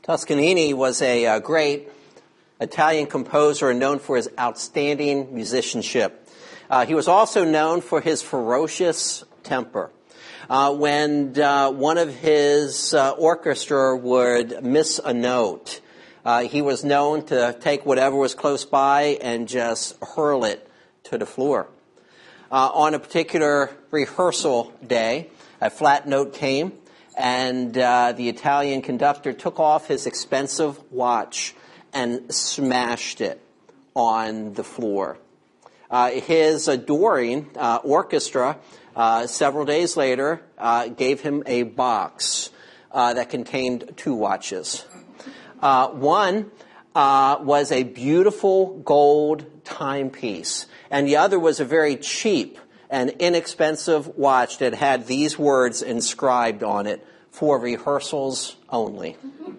Toscanini was a great Italian composer and known for his outstanding musicianship. He was also known for his ferocious temper. When one of his orchestra would miss a note, he was known to take whatever was close by and just hurl it to the floor. On a particular rehearsal day, a flat note came, and the Italian conductor took off his expensive watch and smashed it on the floor. His adoring orchestra, several days later, gave him a box that contained 2 watches. One was a beautiful gold timepiece, and the other was a very cheap and inexpensive watch that had these words inscribed on it: "For rehearsals only."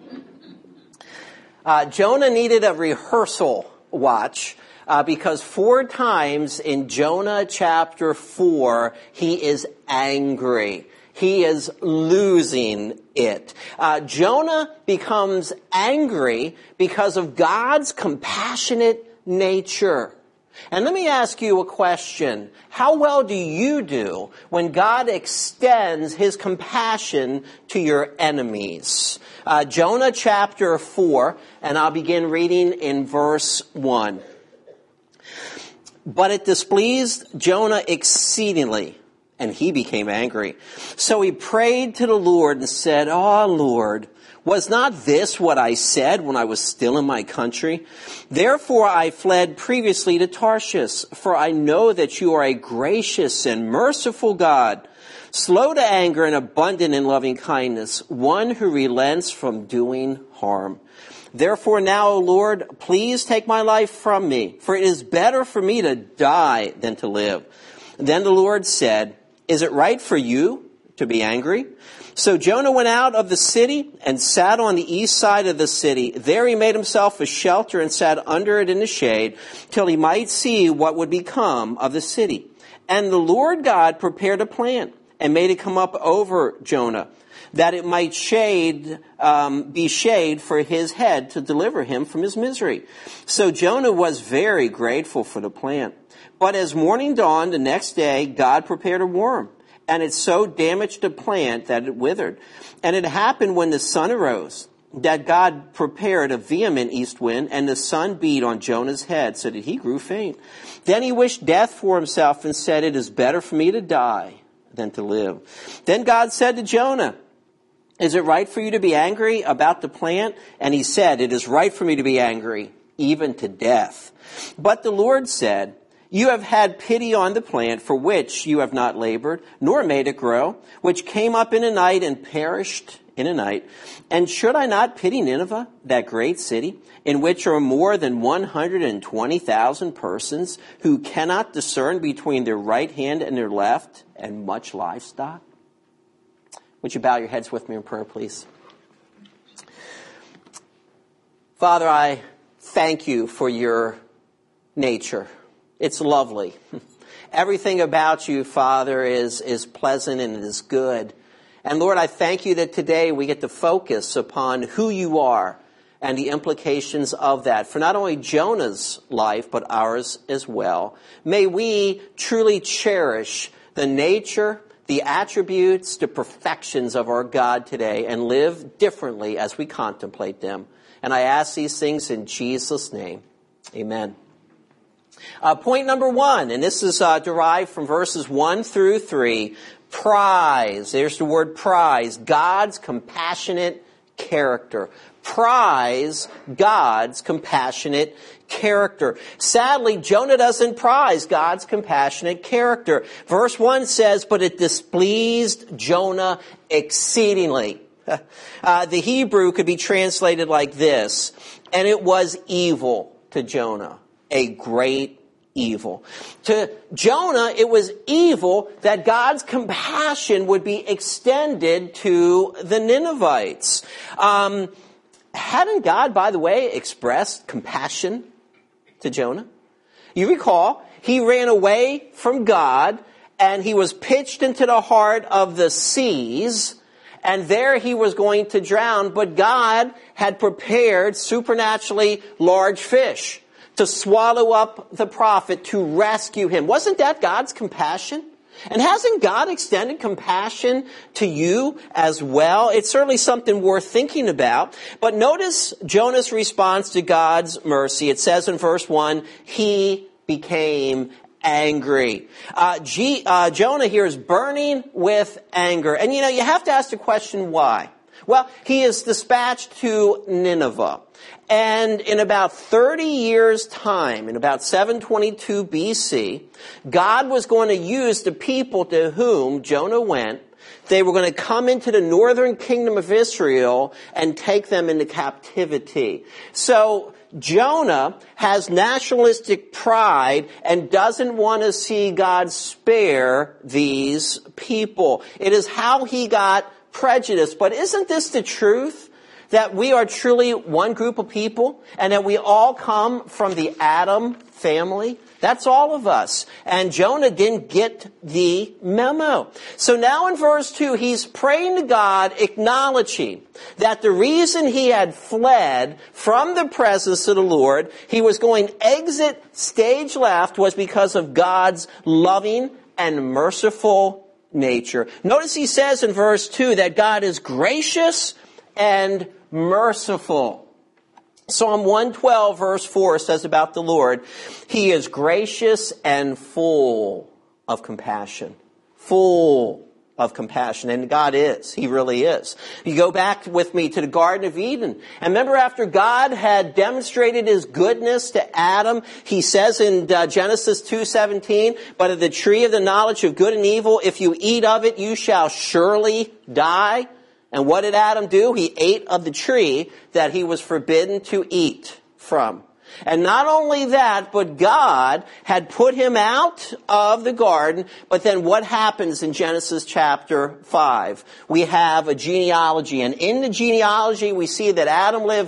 Jonah needed a rehearsal watch because 4 times in Jonah chapter 4, he is angry. He is losing it. Jonah becomes angry because of God's compassionate nature. And let me ask you a question. How well do you do when God extends his compassion to your enemies? Jonah chapter 4, and I'll begin reading in verse 1. But it displeased Jonah exceedingly, and he became angry. So he prayed to the Lord and said, "Oh, Lord, was not this what I said when I was still in my country? Therefore I fled previously to Tarshish, for I know that you are a gracious and merciful God, slow to anger and abundant in loving kindness, one who relents from doing harm. Therefore now, O Lord, please take my life from me, for it is better for me to die than to live." Then the Lord said, "Is it right for you to be angry?" So Jonah went out of the city and sat on the east side of the city. There he made himself a shelter and sat under it in the shade till he might see what would become of the city. And the Lord God prepared a plant and made it come up over Jonah, that it might be shade for his head to deliver him from his misery. So Jonah was very grateful for the plant. But as morning dawned the next day, God prepared a worm, and it so damaged the plant that it withered. And it happened when the sun arose, that God prepared a vehement east wind, and the sun beat on Jonah's head so that he grew faint. Then he wished death for himself and said, "It is better for me to die than to live." Then God said to Jonah, "Is it right for you to be angry about the plant?" And he said, "It is right for me to be angry, even to death." But the Lord said, "You have had pity on the plant for which you have not labored, nor made it grow, which came up in a night and perished in a night. And should I not pity Nineveh, that great city, in which are more than 120,000 persons who cannot discern between their right hand and their left, and much livestock?" Would you bow your heads with me in prayer, please? Father, I thank you for your nature. It's lovely. Everything about you, Father, is pleasant and it is good. And Lord, I thank you that today we get to focus upon who you are and the implications of that for not only Jonah's life, but ours as well. May we truly cherish the nature, the attributes, the perfections of our God today and live differently as we contemplate them. And I ask these things in Jesus' name. Amen. Point number 1, and this is derived from verses 1 through 3, prize. There's the word prize, God's compassionate character. Prize God's compassionate character. Sadly, Jonah doesn't prize God's compassionate character. Verse 1 says, "But it displeased Jonah exceedingly." The Hebrew could be translated like this, "And it was evil to Jonah, a great evil." To Jonah, it was evil that God's compassion would be extended to the Ninevites. Hadn't God, by the way, expressed compassion to Jonah? You recall, he ran away from God and he was pitched into the heart of the seas. and there he was going to drown, but God had prepared supernaturally large fish to swallow up the prophet, to rescue him. Wasn't that God's compassion? And hasn't God extended compassion to you as well? It's certainly something worth thinking about. But notice Jonah's response to God's mercy. It says in verse 1, he became angry. Jonah here is burning with anger. And you have to ask the question, why? Well, he is dispatched to Nineveh. And in about 30 years' time, in about 722 BC, God was going to use the people to whom Jonah went. They were going to come into the northern kingdom of Israel and take them into captivity. So Jonah has nationalistic pride and doesn't want to see God spare these people. It is how he got prejudiced. But isn't this the truth? That we are truly one group of people and that we all come from the Adam family? That's all of us. And Jonah didn't get the memo. So now in verse 2, he's praying to God, acknowledging that the reason he had fled from the presence of the Lord, he was going exit stage left, was because of God's loving and merciful nature. Notice he says in verse 2 that God is gracious and merciful. Psalm 112 verse 4 says about the Lord, he is gracious and full of compassion. Full of compassion. And God is. He really is. You go back with me to the Garden of Eden. And remember, after God had demonstrated his goodness to Adam, he says in Genesis 2:17, but of the tree of the knowledge of good and evil, if you eat of it, you shall surely die. And what did Adam do? He ate of the tree that he was forbidden to eat from. And not only that, but God had put him out of the garden. But then what happens in Genesis chapter 5? We have a genealogy. And in the genealogy, we see that Adam lived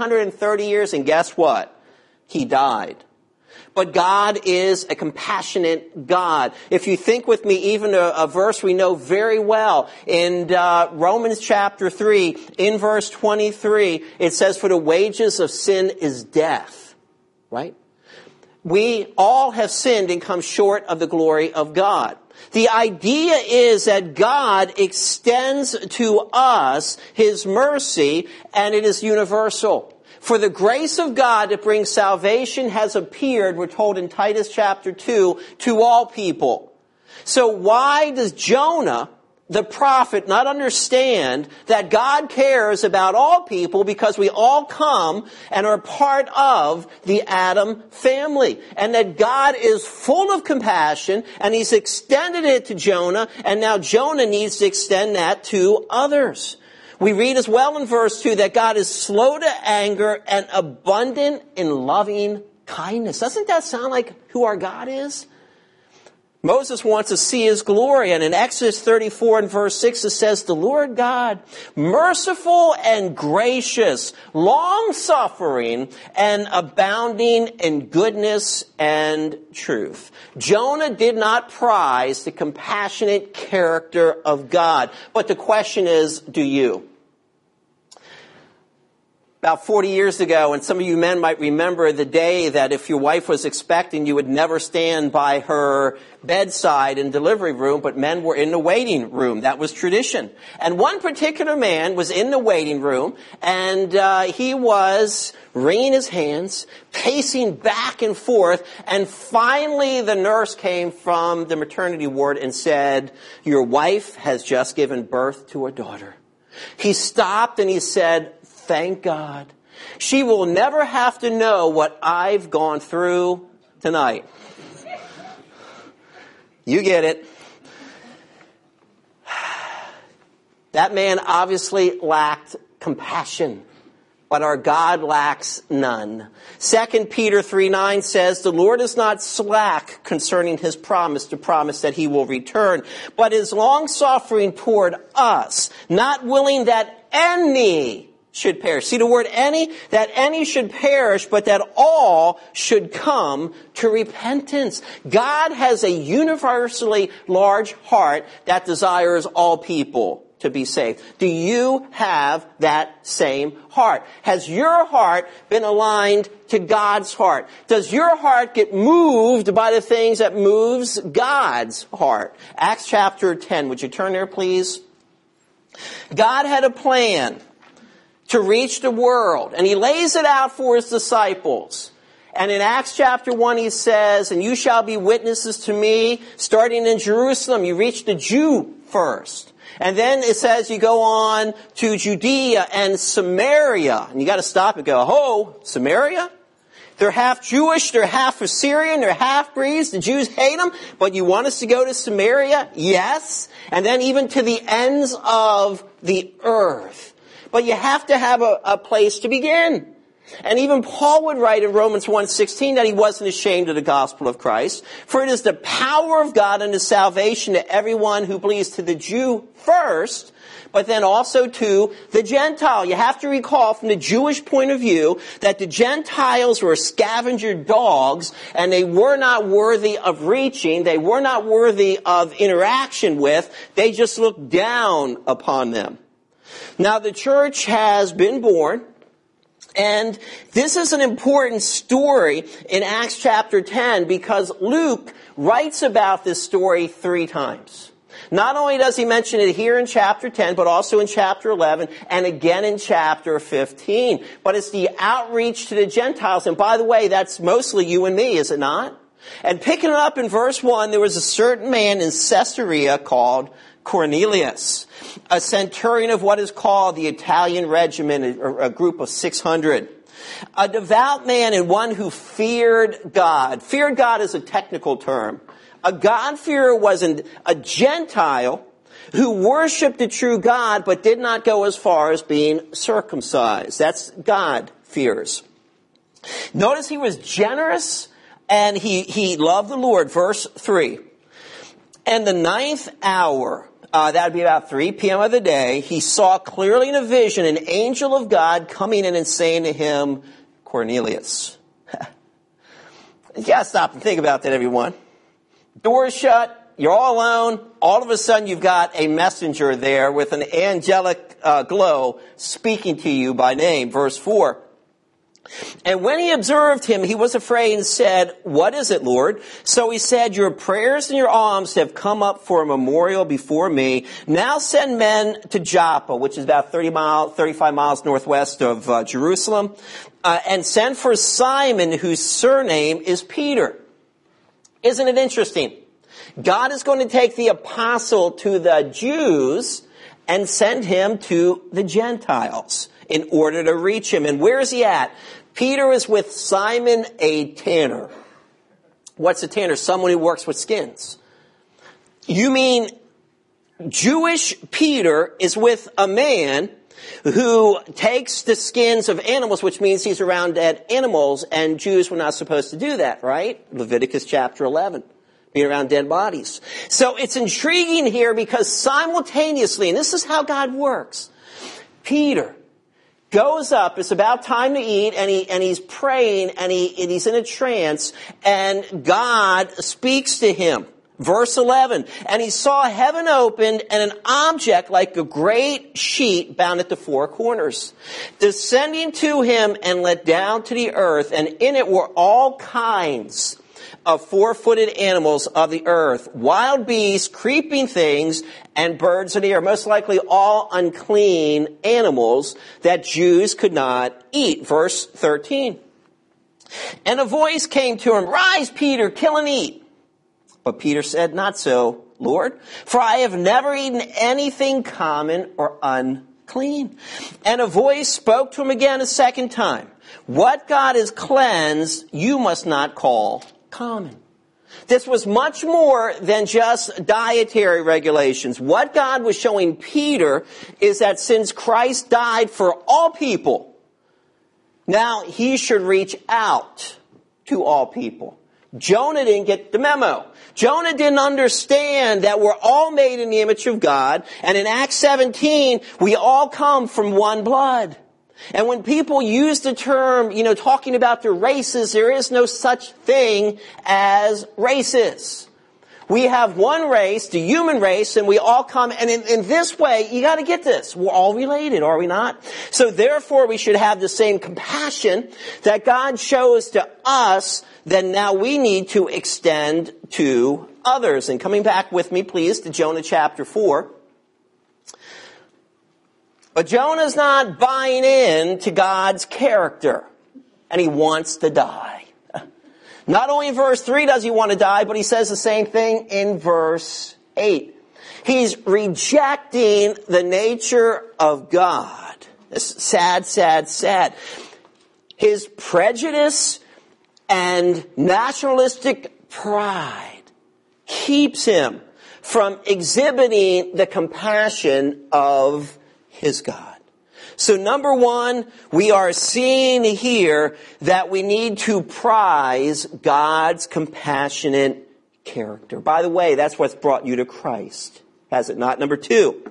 930 years. And guess what? He died. But God is a compassionate God. If you think with me, even a verse we know very well, in Romans chapter 3, in verse 23, it says, for the wages of sin is death. Right? We all have sinned and come short of the glory of God. The idea is that God extends to us his mercy, and it is universal. For the grace of God that brings salvation has appeared, we're told in Titus chapter 2, to all people. So why does Jonah, the prophet, not understand that God cares about all people because we all come and are part of the Adam family? And that God is full of compassion and he's extended it to Jonah, and now Jonah needs to extend that to others. We read as well in verse 2 that God is slow to anger and abundant in loving kindness. Doesn't that sound like who our God is? Moses wants to see his glory, and in Exodus 34 and verse 6 it says, the Lord God, merciful and gracious, long-suffering and abounding in goodness and truth. Jonah did not prize the compassionate character of God. But the question is, do you? About 40 years ago, and some of you men might remember the day that if your wife was expecting, you would never stand by her bedside in delivery room, but men were in the waiting room. That was tradition. And one particular man was in the waiting room, and he was wringing his hands, pacing back and forth, and finally the nurse came from the maternity ward and said, your wife has just given birth to a daughter. He stopped and he said, thank God. She will never have to know what I've gone through tonight. You get it. That man obviously lacked compassion, but our God lacks none. 2 Peter 3:9 says, the Lord is not slack concerning his promise to promise that he will return, but is long-suffering toward us, not willing that any should perish. See the word any? That any should perish, but that all should come to repentance. God has a universally large heart that desires all people to be saved? Do you have that same heart? Has your heart been aligned to God's heart? Does your heart get moved by the things that moves God's heart? Acts chapter 10. Would you turn there, please? God had a plan to reach the world, and he lays it out for his disciples. And in Acts chapter 1 he says, and you shall be witnesses to me, starting in Jerusalem. You reach the Jew first. And then it says you go on to Judea and Samaria. And you got to stop and go, oh, Samaria? They're half Jewish, they're half Assyrian, they're half-breeds. The Jews hate them, but you want us to go to Samaria? Yes. And then even to the ends of the earth. But you have to have a place to begin. And even Paul would write in Romans 1:16 that he wasn't ashamed of the gospel of Christ. For it is the power of God unto salvation to everyone who believes, to the Jew first, but then also to the Gentile. You have to recall from the Jewish point of view that the Gentiles were scavenger dogs and they were not worthy of reaching. They were not worthy of interaction with. They just looked down upon them. Now the church has been born. And this is an important story in Acts chapter 10 because Luke writes about this story 3 times. Not only does he mention it here in chapter 10, but also in chapter 11 and again in chapter 15. But it's the outreach to the Gentiles. And by the way, that's mostly you and me, is it not? And picking it up in verse 1, there was a certain man in Caesarea called Cornelius, a centurion of what is called the Italian regiment, a group of 600. A devout man and one who feared God. Feared God is a technical term. A God-fearer was a Gentile who worshipped the true God but did not go as far as being circumcised. That's God-fearers. Notice he was generous and he loved the Lord. Verse 3. And the 9th hour, that would be about 3 p.m. of the day, he saw clearly in a vision an angel of God coming in and saying to him, Cornelius. You gotta stop and think about that, everyone. Doors shut, you're all alone, all of a sudden you've got a messenger there with an angelic glow speaking to you by name. Verse 4. And when he observed him, he was afraid and said, what is it, Lord? So he said, your prayers and your alms have come up for a memorial before me. Now send men to Joppa, which is about 35 miles northwest of Jerusalem, and send for Simon, whose surname is Peter. Isn't it interesting? God is going to take the apostle to the Jews and send him to the Gentiles in order to reach him. And where is he at? Peter is with Simon a tanner. What's a tanner? Someone who works with skins. You mean Jewish Peter is with a man who takes the skins of animals, which means he's around dead animals, and Jews were not supposed to do that, right? Leviticus chapter 11. Being around dead bodies. So it's intriguing here because simultaneously, and this is how God works, Peter goes up, it's about time to eat, and he's praying, and he's in a trance, and God speaks to him. Verse 11, and he saw heaven opened and an object like a great sheet bound at the 4 corners, descending to him and let down to the earth, and in it were all kinds of 4-footed animals of the earth, wild beasts, creeping things, and birds of the air. Most likely all unclean animals that Jews could not eat. Verse 13. And a voice came to him, rise, Peter, kill and eat. But Peter said, not so, Lord, for I have never eaten anything common or unclean. And a voice spoke to him again a second time. What God has cleansed, you must not call common. This was much more than just dietary regulations. What God was showing Peter is that since Christ died for all people, now he should reach out to all people. Jonah didn't get the memo. Jonah didn't understand that we're all made in the image of God. And in Acts 17, we all come from one blood. And when people use the term, talking about their races, there is no such thing as races. We have one race, the human race, and we all come, and in this way, you gotta get this. We're all related, are we not? So therefore, we should have the same compassion that God shows to us, then now we need to extend to others. And coming back with me, please, to Jonah chapter 4. But Jonah's not buying in to God's character, and he wants to die. Not only in verse 3 does he want to die, but he says the same thing in verse 8. He's rejecting the nature of God. It's sad, sad, sad. His prejudice and nationalistic pride keeps him from exhibiting the compassion of his God. So number one, we are seeing here that we need to prize God's compassionate character. By the way, that's what's brought you to Christ, has it not? Number two,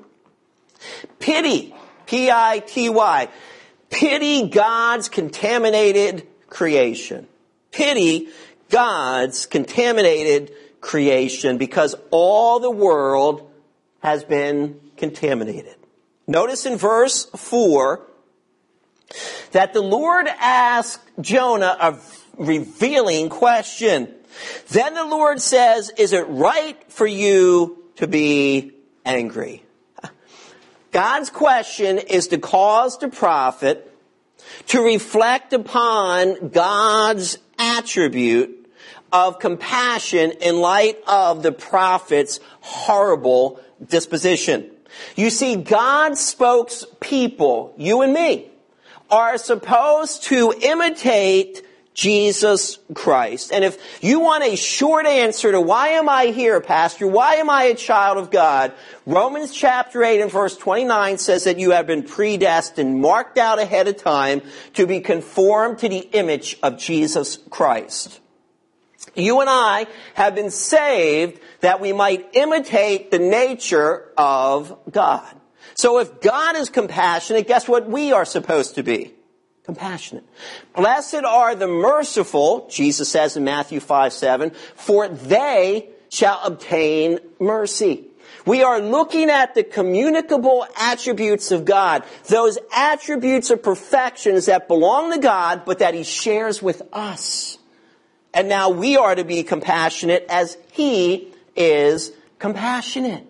pity, P-I-T-Y. Pity God's contaminated creation. Pity God's contaminated creation because all the world has been contaminated. Notice in verse 4 that the Lord asked Jonah a revealing question. Then the Lord says, is it right for you to be angry? God's question is to cause the prophet to reflect upon God's attribute of compassion in light of the prophet's horrible disposition. You see, God's spokespeople, you and me, are supposed to imitate Jesus Christ. And if you want a short answer to why am I here, Pastor? Why am I a child of God? Romans chapter 8 and verse 29 says that you have been predestined, marked out ahead of time to be conformed to the image of Jesus Christ. You and I have been saved that we might imitate the nature of God. So if God is compassionate, guess what we are supposed to be? Compassionate. Blessed are the merciful, Jesus says in Matthew 5:7, for they shall obtain mercy. We are looking at the communicable attributes of God, those attributes of perfections that belong to God, but that He shares with us. And now we are to be compassionate as He is compassionate.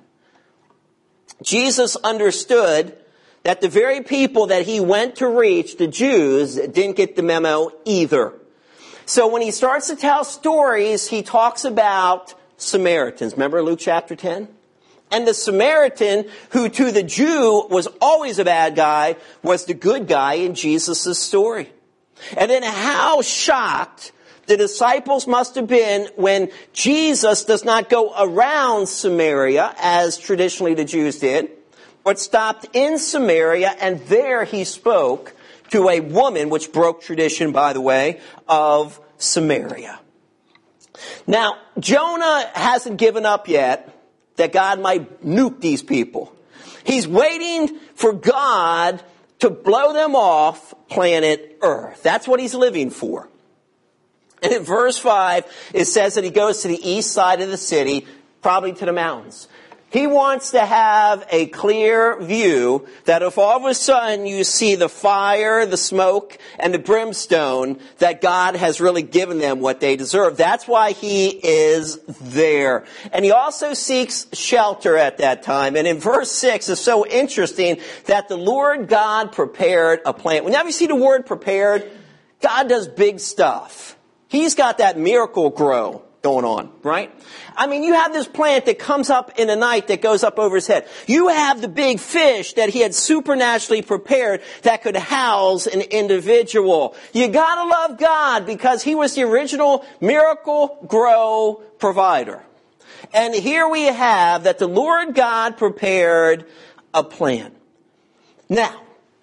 Jesus understood that the very people that He went to reach, the Jews, didn't get the memo either. So when He starts to tell stories, He talks about Samaritans. Remember Luke chapter 10? And the Samaritan, who to the Jew was always a bad guy, was the good guy in Jesus' story. And then how shocked the disciples must have been when Jesus does not go around Samaria, as traditionally the Jews did, but stopped in Samaria, and there He spoke to a woman, which broke tradition, by the way, of Samaria. Now, Jonah hasn't given up yet that God might nuke these people. He's waiting for God to blow them off planet Earth. That's what he's living for. And in verse 5, it says that he goes to the east side of the city, probably to the mountains. He wants to have a clear view that if all of a sudden you see the fire, the smoke, and the brimstone, that God has really given them what they deserve. That's why he is there. And he also seeks shelter at that time. And in verse 6, it's so interesting that the Lord God prepared a plant. Whenever you see the word prepared, God does big stuff. He's got that miracle grow going on, right? I mean, you have this plant that comes up in the night that goes up over his head. You have the big fish that he had supernaturally prepared that could house an individual. You gotta love God because he was the original miracle grow provider. And here we have that the Lord God prepared a plant. Now,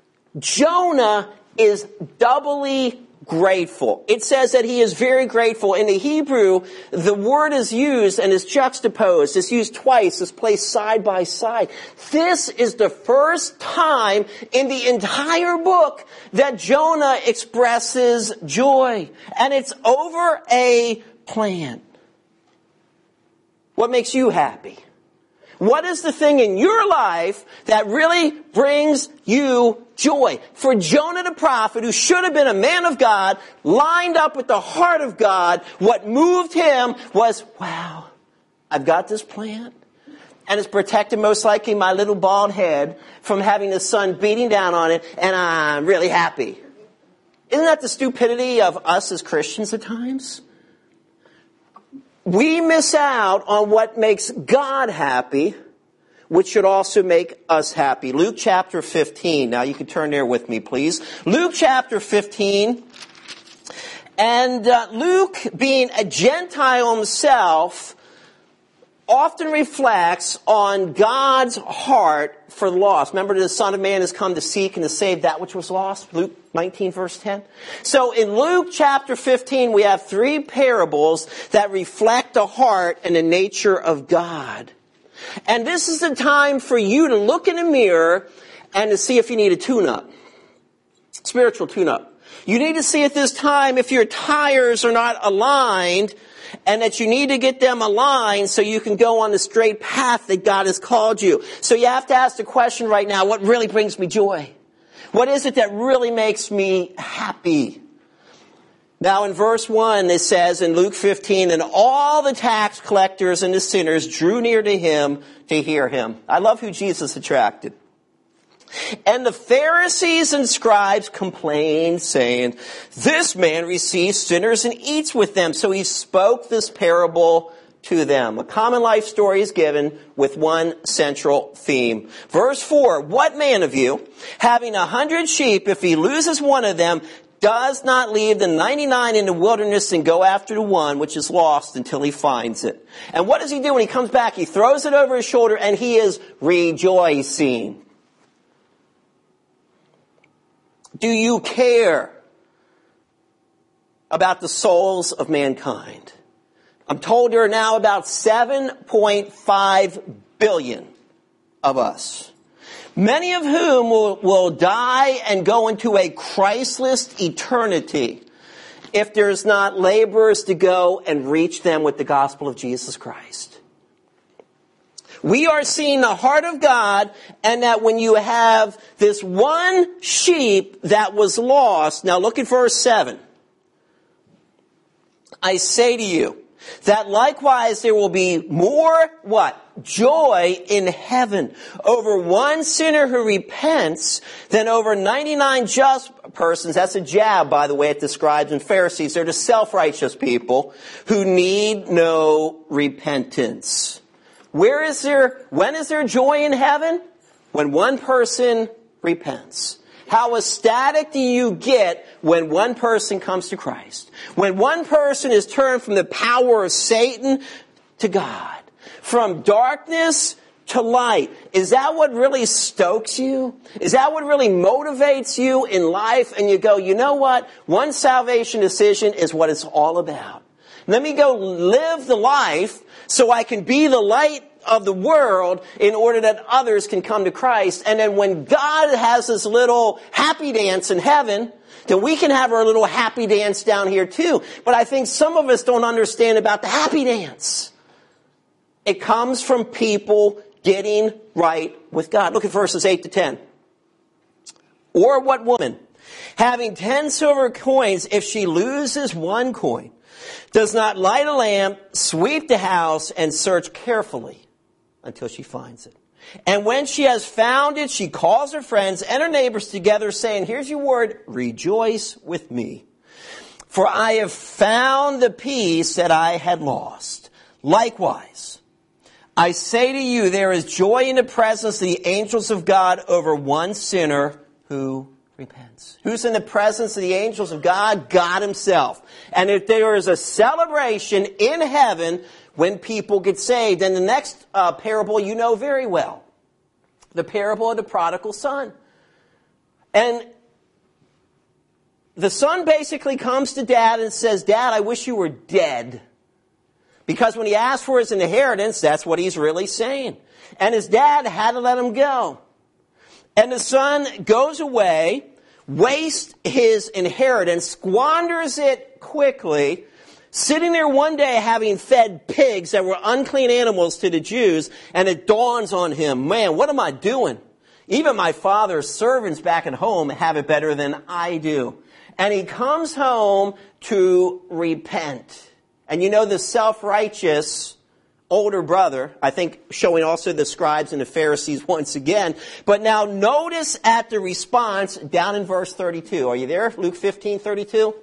Jonah is doubly grateful. It says that he is very grateful. In the Hebrew, the word is used and is juxtaposed. It's used twice. It's placed side by side. This is the first time in the entire book that Jonah expresses joy. And it's over a plant. What makes you happy? What is the thing in your life that really brings you joy? For Jonah the prophet, who should have been a man of God, lined up with the heart of God, what moved him was, wow, I've got this plant, and it's protected most likely my little bald head from having the sun beating down on it, and I'm really happy. Isn't that the stupidity of us as Christians at times? We miss out on what makes God happy, which should also make us happy. Luke chapter 15. Now you can turn there with me, please. Luke chapter 15. And Luke, being a Gentile himself, often reflects on God's heart for the lost. Remember, the Son of Man has come to seek and to save that which was lost. Luke 19, verse 10. So in Luke chapter 15, we have 3 parables that reflect the heart and the nature of God. And this is the time for you to look in a mirror and to see if you need a tune-up. Spiritual tune-up. You need to see at this time if your tires are not aligned, and that you need to get them aligned so you can go on the straight path that God has called you. So you have to ask the question right now, what really brings me joy? What is it that really makes me happy? Now in verse 1 it says in Luke 15, and all the tax collectors and the sinners drew near to him to hear him. I love who Jesus attracted. And the Pharisees and scribes complained, saying, this man receives sinners and eats with them. So he spoke this parable to them. A common life story is given with one central theme. Verse 4, what man of you, having 100 sheep, if he loses one of them, does not leave the 99 in the wilderness and go after the one which is lost until he finds it? And what does he do when he comes back? He throws it over his shoulder and he is rejoicing. Do you care about the souls of mankind? I'm told there are now about 7.5 billion of us. Many of whom will die and go into a Christless eternity if there's not laborers to go and reach them with the gospel of Jesus Christ. We are seeing the heart of God, and that when you have this one sheep that was lost, now look at verse 7. I say to you that likewise there will be more, what? Joy in heaven over one sinner who repents than over 99 just persons. That's a jab, by the way, at the scribes and Pharisees. They're the self-righteous people who need no repentance. When is there joy in heaven? When one person repents. How ecstatic do you get when one person comes to Christ? When one person is turned from the power of Satan to God. From darkness to light. Is that what really stokes you? Is that what really motivates you in life? And you go, you know what? One salvation decision is what it's all about. Let me go live the life so I can be the light of the world in order that others can come to Christ. And then when God has this little happy dance in heaven, then we can have our little happy dance down here too. But I think some of us don't understand about the happy dance. It comes from people getting right with God. Look at verses 8 to 10. Or what woman, having 10 silver coins, if she loses one coin, does not light a lamp, sweep the house, and search carefully until she finds it? And when she has found it, she calls her friends and her neighbors together, saying, here's your word, rejoice with me. For I have found the piece that I had lost. Likewise, I say to you, there is joy in the presence of the angels of God over one sinner who repents. Who's in the presence of the angels of God? God himself. And if there is a celebration in heaven when people get saved. And the next parable you know very well. The parable of the prodigal son. And the son basically comes to dad and says, Dad, I wish you were dead. Because when he asked for his inheritance, that's what he's really saying. And his dad had to let him go. And the son goes away, wastes his inheritance, squanders it quickly, Sitting there one day having fed pigs that were unclean animals to the Jews, and it dawns on him, man, what am I doing? Even my father's servants back at home have it better than I do. And he comes home to repent. And you know, the self-righteous older brother, I think showing also the scribes and the Pharisees once again. But now notice at the response down in verse 32. Are you there? Luke 15:32.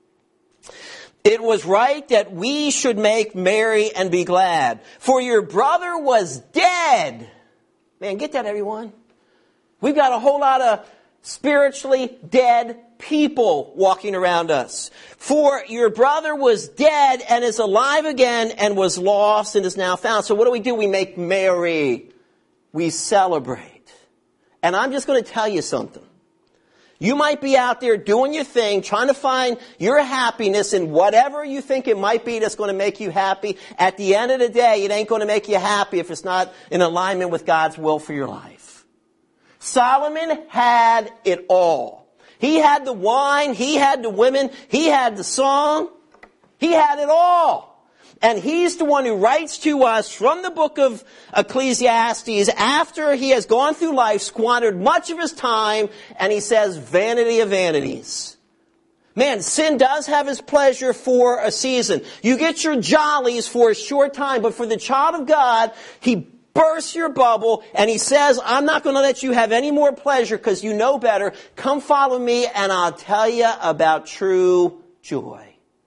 It was right that we should make merry and be glad, for your brother was dead. Man, get that, everyone. We've got a whole lot of spiritually dead people walking around us. For your brother was dead and is alive again, and was lost and is now found. So what do? We make merry. We celebrate. And I'm just going to tell you something. You might be out there doing your thing, trying to find your happiness in whatever you think it might be that's going to make you happy. At the end of the day, it ain't going to make you happy if it's not in alignment with God's will for your life. Solomon had it all. He had the wine, he had the women, he had the song, he had it all. And he's the one who writes to us from the book of Ecclesiastes after he has gone through life, squandered much of his time, and he says, vanity of vanities. Man, sin does have its pleasure for a season. You get your jollies for a short time, but for the child of God, he bursts your bubble, and he says, I'm not going to let you have any more pleasure because you know better. Come follow me, and I'll tell you about true joy.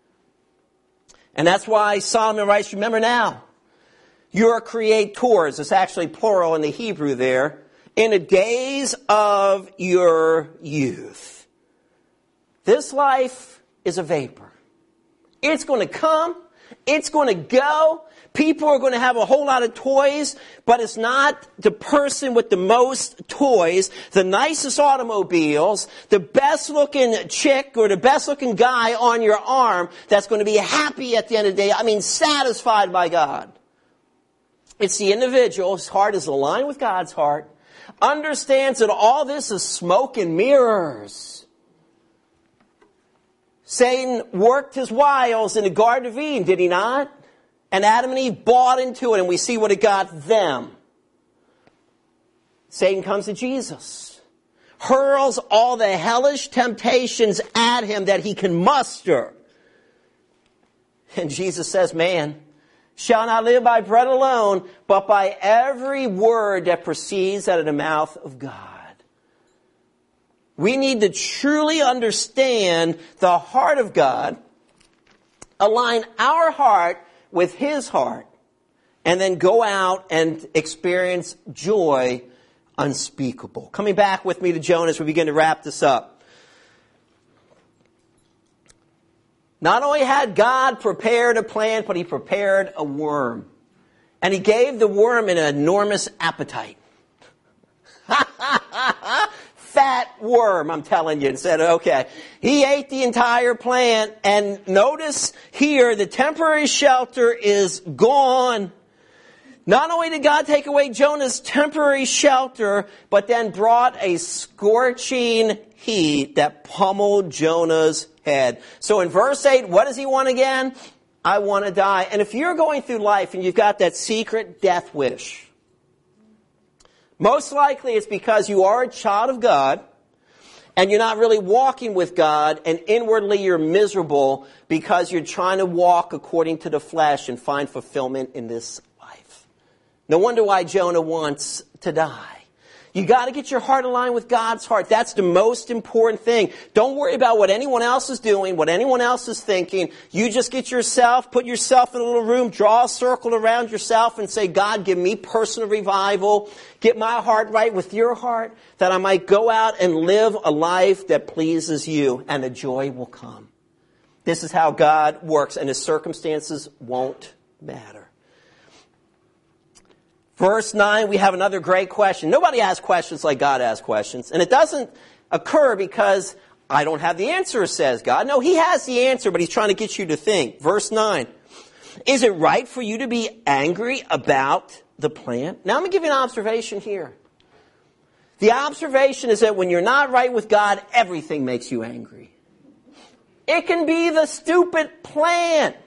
And that's why Solomon writes, remember now, you're creators. It's actually plural in the Hebrew there. In the days of your youth. This life is a vapor. It's going to come. It's going to go. People are going to have a whole lot of toys, but it's not the person with the most toys, the nicest automobiles, the best looking chick or the best looking guy on your arm that's going to be happy at the end of the day. I mean, satisfied by God. It's the individual whose heart is aligned with God's heart, understands that all this is smoke and mirrors. Satan worked his wiles in the Garden of Eden, did he not? And Adam and Eve bought into it, and we see what it got them. Satan comes to Jesus, hurls all the hellish temptations at him that he can muster. And Jesus says, man shall not live by bread alone, but by every word that proceeds out of the mouth of God. We need to truly understand the heart of God, align our heart with His heart, and then go out and experience joy unspeakable. Coming back with me to Jonah as we begin to wrap this up. Not only had God prepared a plant, but He prepared a worm. And He gave the worm an enormous appetite. Fat worm, I'm telling you, and said, okay. He ate the entire plant, and notice here, the temporary shelter is gone. Not only did God take away Jonah's temporary shelter, but then brought a scorching heat that pummeled Jonah's head. So in verse 8, what does he want again? I want to die. And if you're going through life and you've got that secret death wish, most likely it's because you are a child of God and you're not really walking with God, and inwardly you're miserable because you're trying to walk according to the flesh and find fulfillment in this life. No wonder why Jonah wants to die. You got to get your heart aligned with God's heart. That's the most important thing. Don't worry about what anyone else is doing, what anyone else is thinking. You just get yourself, put yourself in a little room, draw a circle around yourself and say, God, give me personal revival. Get my heart right with your heart, that I might go out and live a life that pleases you, and the joy will come. This is how God works, and His circumstances won't matter. Verse 9, we have another great question. Nobody asks questions like God asks questions. And it doesn't occur because I don't have the answer, says God. No, He has the answer, but He's trying to get you to think. Verse 9, is it right for you to be angry about the plant? Now, I'm going to give you an observation here. The observation is that when you're not right with God, everything makes you angry. It can be the stupid plant.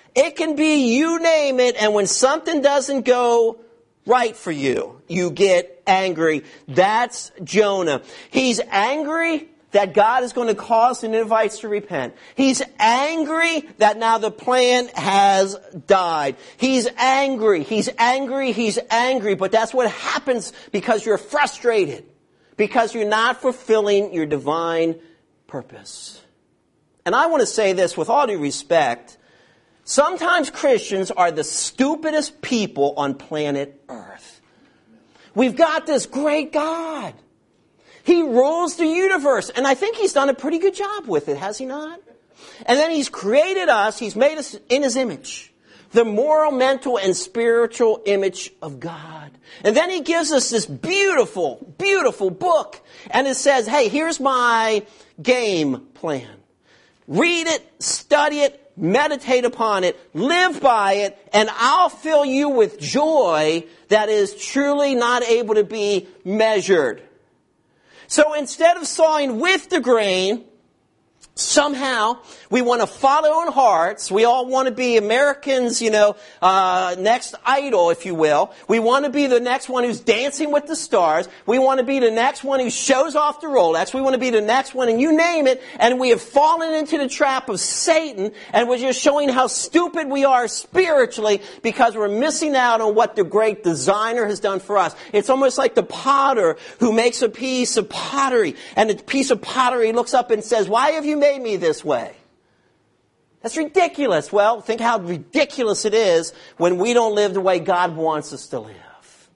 It can be you name it, and when something doesn't go right for you, you get angry. That's Jonah. He's angry that God is going to cause the Ninevites to repent. He's angry that now the plan has died. He's angry, but that's what happens because you're frustrated, because you're not fulfilling your divine purpose. And I want to say this with all due respect. Sometimes Christians are the stupidest people on planet Earth. We've got this great God. He rules the universe, and I think He's done a pretty good job with it, has He not? And then He's created us, He's made us in His image, the moral, mental, and spiritual image of God. And then He gives us this beautiful, beautiful book, and it says, hey, here's my game plan. Read it, study it, meditate upon it, live by it, and I'll fill you with joy that is truly not able to be measured. So instead of sawing with the grain, somehow we want to follow our own hearts. We all want to be Americans, next idol, if you will. We want to be the next one who's dancing with the stars. We want to be the next one who shows off the Rolex. We want to be the next one, and you name it. And we have fallen into the trap of Satan, and we're just showing how stupid we are spiritually because we're missing out on what the great designer has done for us. It's almost like the potter who makes a piece of pottery, and the piece of pottery looks up and says, why have you made me this way? That's ridiculous. Well, think how ridiculous it is when we don't live the way God wants us to live.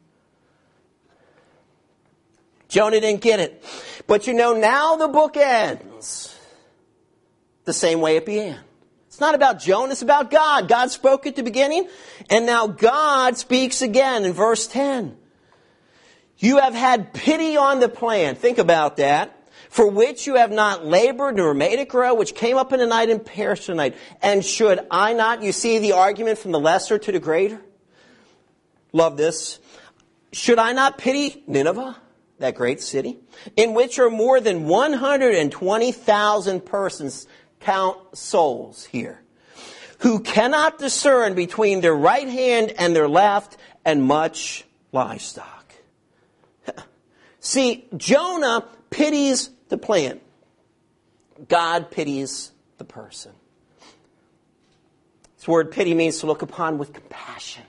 Jonah didn't get it. But now the book ends the same way it began. It's not about Jonah, it's about God. God spoke at the beginning, and now God speaks again in verse 10. You have had pity on the plan. Think about that. For which you have not labored nor made it grow, which came up in the night and perished in the night. And should I not, you see the argument from the lesser to the greater? Love this. Should I not pity Nineveh, that great city, in which are more than 120,000 persons, count souls here, who cannot discern between their right hand and their left, and much livestock? See, Jonah pities the plan. God pities the person. This word pity means to look upon with compassion.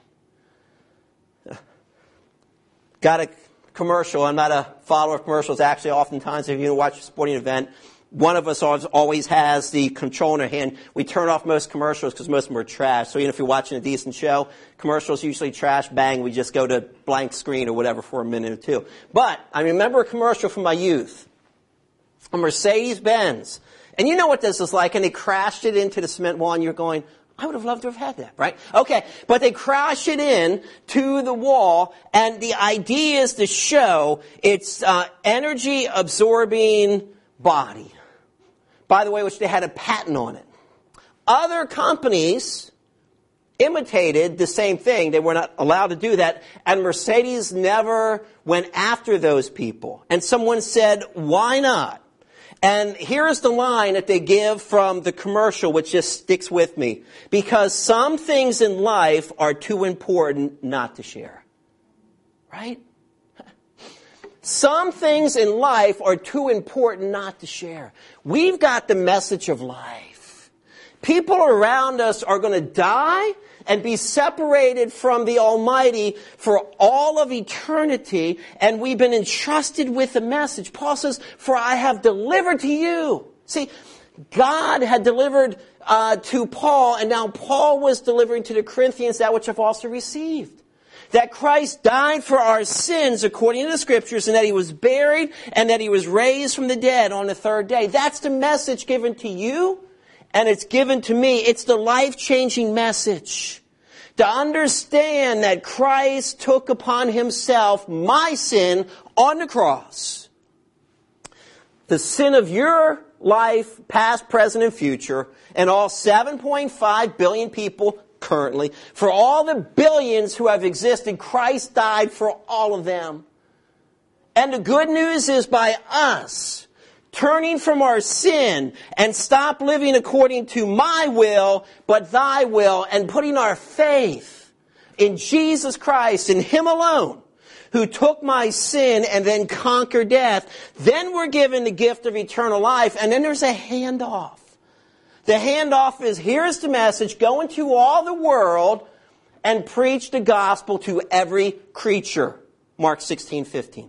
Got a commercial. I'm not a follower of commercials. Actually, oftentimes, if you watch a sporting event, one of us always has the control in our hand. We turn off most commercials because most of them are trash. So even if you're watching a decent show, commercials usually trash, bang, we just go to blank screen or whatever for a minute or two. But I remember a commercial from my youth. A Mercedes-Benz. And you know what this is like, and they crashed it into the cement wall, and you're going, I would have loved to have had that, right? Okay, but they crash it in to the wall, and the idea is to show its energy-absorbing body. By the way, which they had a patent on it. Other companies imitated the same thing. They were not allowed to do that, and Mercedes never went after those people. And someone said, why not? And here's the line that they give from the commercial, which just sticks with me. Because some things in life are too important not to share. Right? Some things in life are too important not to share. We've got the message of life. People around us are going to die and be separated from the Almighty for all of eternity, and we've been entrusted with a message. Paul says, for I have delivered to you. See, God had delivered to Paul, and now Paul was delivering to the Corinthians that which I've also received. That Christ died for our sins according to the Scriptures, and that He was buried, and that He was raised from the dead on the third day. That's the message given to you. And it's given to me. It's the life-changing message. To understand that Christ took upon Himself my sin on the cross. The sin of your life, past, present, and future, and all 7.5 billion people currently. For all the billions who have existed, Christ died for all of them. And the good news is by us turning from our sin and stop living according to my will, but thy will, and putting our faith in Jesus Christ, in Him alone, who took my sin and then conquered death, then we're given the gift of eternal life, and then there's a handoff. The handoff is, here's the message, go into all the world and preach the gospel to every creature. Mark 16:15.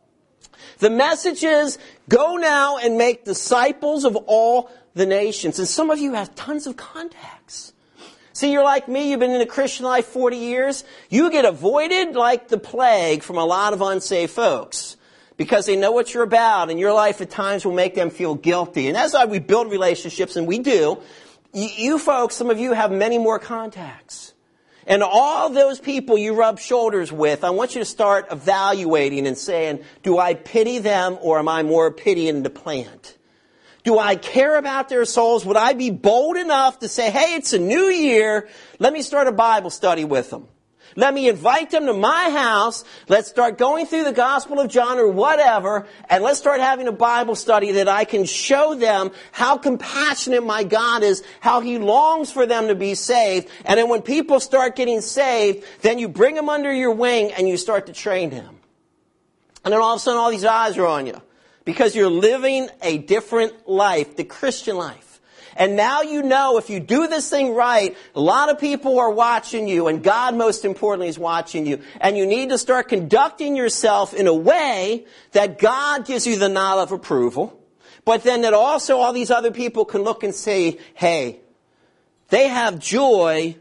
The message is, go now and make disciples of all the nations. And some of you have tons of contacts. See, you're like me, you've been in the Christian life 40 years. You get avoided like the plague from a lot of unsaved folks because they know what you're about, and your life at times will make them feel guilty. And that's why we build relationships, and we do. You folks, some of you have many more contacts. And all those people you rub shoulders with, I want you to start evaluating and saying, do I pity them or am I more pitying the plant? Do I care about their souls? Would I be bold enough to say, hey, it's a new year. Let me start a Bible study with them. Let me invite them to my house. Let's start going through the Gospel of John or whatever, and let's start having a Bible study that I can show them how compassionate my God is, how He longs for them to be saved. And then when people start getting saved, then you bring them under your wing and you start to train them. And then all of a sudden all these eyes are on you because you're living a different life, the Christian life. And now you know if you do this thing right, a lot of people are watching you, and God most importantly is watching you. And you need to start conducting yourself in a way that God gives you the nod of approval, but then that also all these other people can look and say, hey, they have joy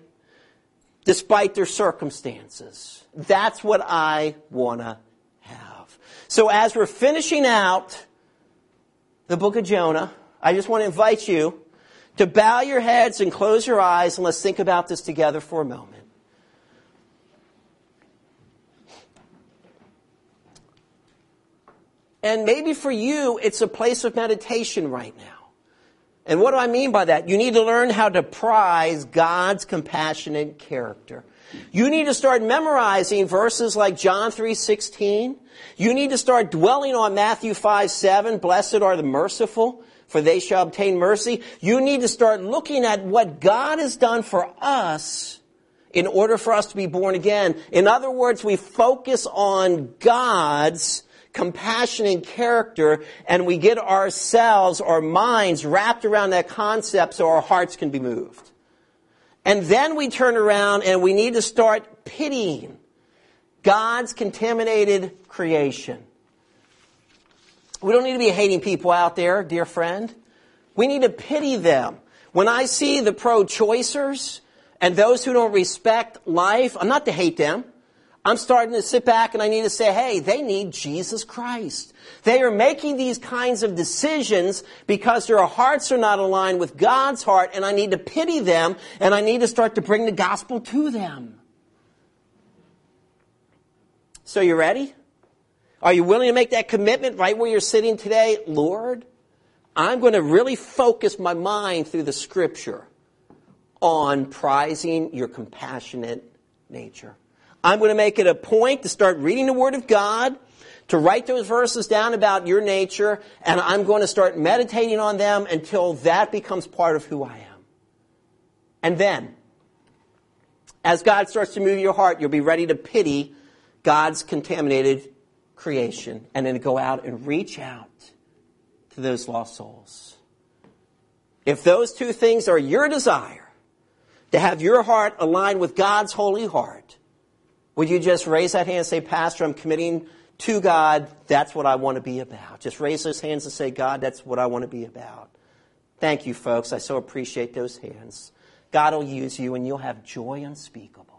despite their circumstances. That's what I want to have. So as we're finishing out the book of Jonah, I just want to invite you to bow your heads and close your eyes, and let's think about this together for a moment. And maybe for you, it's a place of meditation right now. And what do I mean by that? You need to learn how to prize God's compassionate character. You need to start memorizing verses like John 3:16. You need to start dwelling on Matthew 5:7. Blessed are the merciful, for they shall obtain mercy. You need to start looking at what God has done for us in order for us to be born again. In other words, we focus on God's compassionate character, and we get ourselves, our minds wrapped around that concept so our hearts can be moved. And then we turn around and we need to start pitying God's contaminated creation. We don't need to be hating people out there, dear friend. We need to pity them. When I see the pro-choicers and those who don't respect life, I'm not to hate them. I'm starting to sit back and I need to say, hey, they need Jesus Christ. They are making these kinds of decisions because their hearts are not aligned with God's heart, and I need to pity them, and I need to start to bring the gospel to them. So you ready? Are you willing to make that commitment right where you're sitting today? Lord, I'm going to really focus my mind through the Scripture on prizing your compassionate nature. I'm going to make it a point to start reading the Word of God, to write those verses down about your nature, and I'm going to start meditating on them until that becomes part of who I am. And then, as God starts to move your heart, you'll be ready to pity God's contaminated creation, and then go out and reach out to those lost souls. If those two things are your desire, to have your heart aligned with God's holy heart, would you just raise that hand and say, Pastor, I'm committing to God. That's what I want to be about. Just raise those hands and say, God, that's what I want to be about. Thank you, folks. I so appreciate those hands. God will use you, and you'll have joy unspeakable.